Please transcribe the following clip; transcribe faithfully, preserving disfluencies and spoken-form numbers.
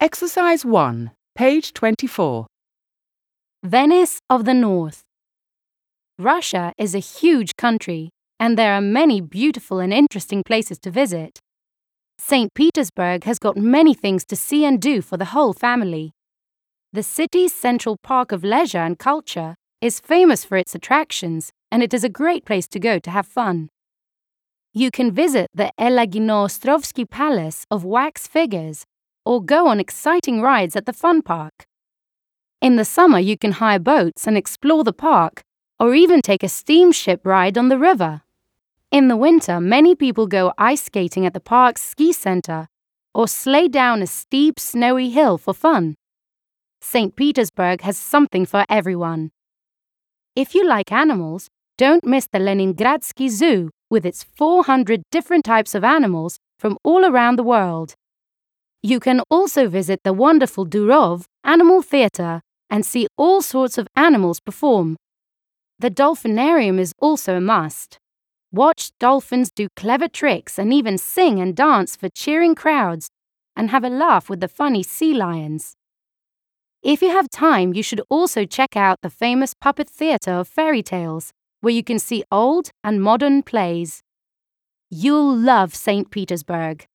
Exercise one, page twenty-four. Venice of the North. Russia is a huge country, and there are many beautiful and interesting places to visit. Saint Petersburg has got many things to see and do for the whole family. The city's central park of leisure and culture is famous for its attractions, and it is a great place to go to have fun. You can visit the Elagino-Ostrovsky Palace of wax figures, or go on exciting rides at the fun park. In the summer, you can hire boats and explore the park, or even take a steamship ride on the river. In the winter, many people go ice skating at the park's ski center, or sleigh down a steep, snowy hill for fun. Saint Petersburg has something for everyone. If you like animals, don't miss the Leningradsky Zoo with its four hundred different types of animals from all around the world. You can also visit the wonderful Durov Animal Theatre and see all sorts of animals perform. The dolphinarium is also a must. Watch dolphins do clever tricks and even sing and dance for cheering crowds, and have a laugh with the funny sea lions. If you have time, you should also check out the famous puppet theatre of fairy tales, where you can see old and modern plays. You'll love Saint Petersburg.